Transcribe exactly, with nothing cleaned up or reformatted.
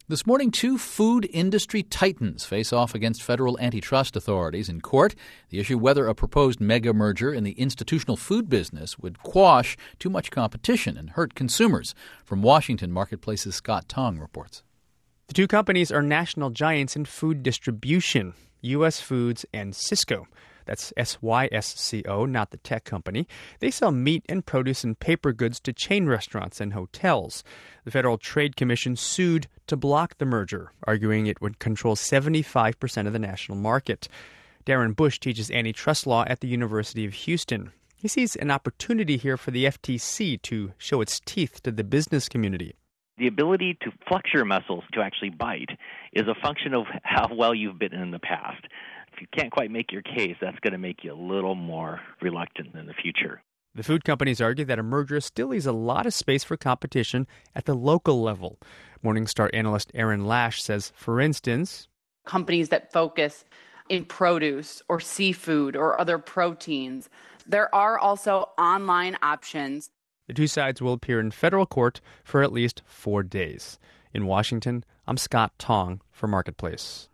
This morning, two food industry titans face off against federal antitrust authorities in court. The issue whether a proposed mega merger in the institutional food business would quash too much competition and hurt consumers. From Washington, Marketplace's Scott Tong reports. The two companies are national giants in food distribution, U S Foods and Sysco. That's S Y S C O, not the tech company. They sell meat and produce and paper goods to chain restaurants and hotels. The Federal Trade Commission sued to block the merger, arguing it would control seventy-five percent of the national market. Darren Bush teaches antitrust law at the University of Houston. He sees an opportunity here for the F T C to show its teeth to the business community. The ability to flex your muscles to actually bite is a function of how well you've bitten in the past. If you can't quite make your case, that's going to make you a little more reluctant in the future. The food companies argue that a merger still leaves a lot of space for competition at the local level. Morningstar analyst Aaron Lash says, for instance, companies that focus in produce or seafood or other proteins, there are also online options. The two sides will appear in federal court for at least four days. In Washington, I'm Scott Tong for Marketplace.